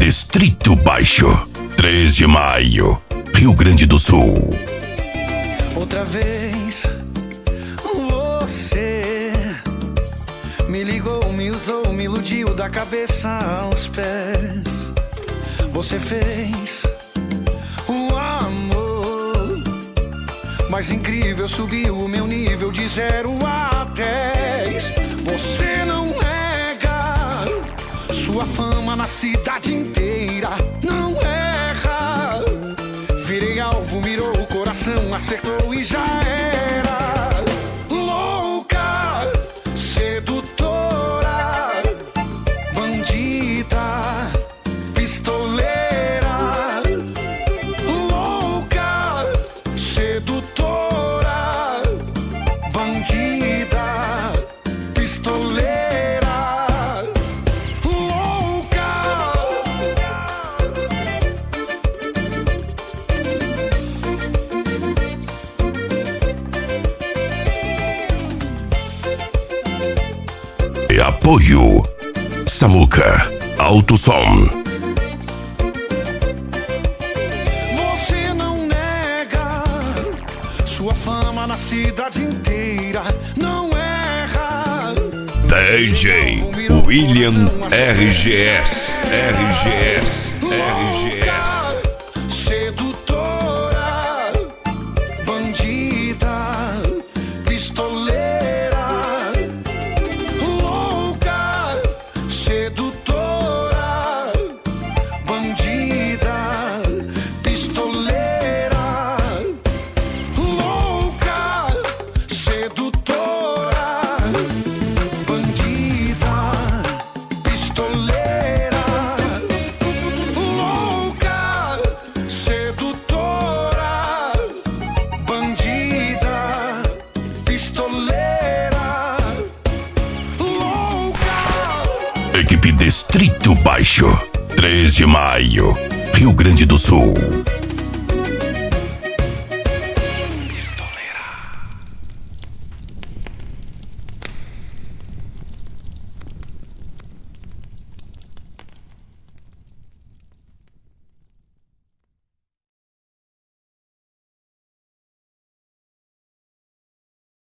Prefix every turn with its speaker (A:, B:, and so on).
A: Distrito Baixo, 3 de maio, Rio Grande do Sul.
B: Outra vez você me ligou, me usou, me iludiu da cabeça aos pés. Você fez o amor mais incrível, subiu o meu nível de 0 a 10. Você não nega sua fama na cidade inteira, não erra. Virei alvo, mirou o coração, acertou e já era. Louca, sedutora, bandida, pistoleira. Louca, sedutora, bandida, pistoleira.
A: Apoio Samuca Alto Som.
B: Você não nega sua fama na cidade inteira, não erra.
A: DJ William RGS.
B: Sedutora, bandida, pistoleira. Sedutora, bandida, pistoleira. Louca, sedutora, bandida, pistoleira. Louca, sedutora, bandida, pistoleira.
A: Equipe Distrito Baixo, 3 de maio, Rio Grande do Sul.